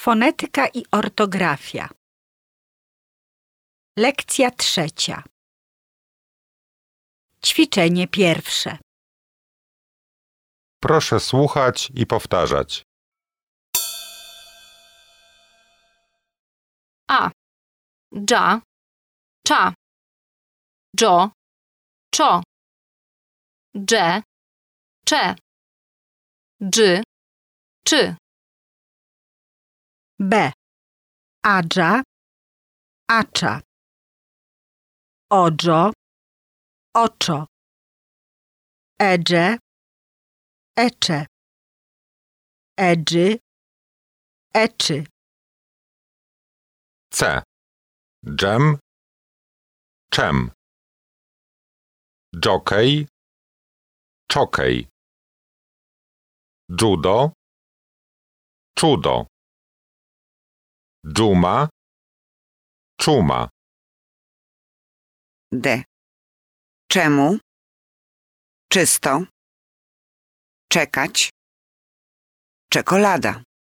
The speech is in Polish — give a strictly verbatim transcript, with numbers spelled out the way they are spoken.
Fonetyka i ortografia. Lekcja trzecia. Ćwiczenie pierwsze. Proszę słuchać i powtarzać. A, dża, cza, dżo, czo, dże, cze, dży, czy. B. Adża, acza. Odżo, oczo. Edże, ecze. Edży, eczy. C. Dżem, czem. Dżokej, czokej. Judo, czudo. Dżuma, czuma. D. Czemu? Czysto. Czekać. Czekolada.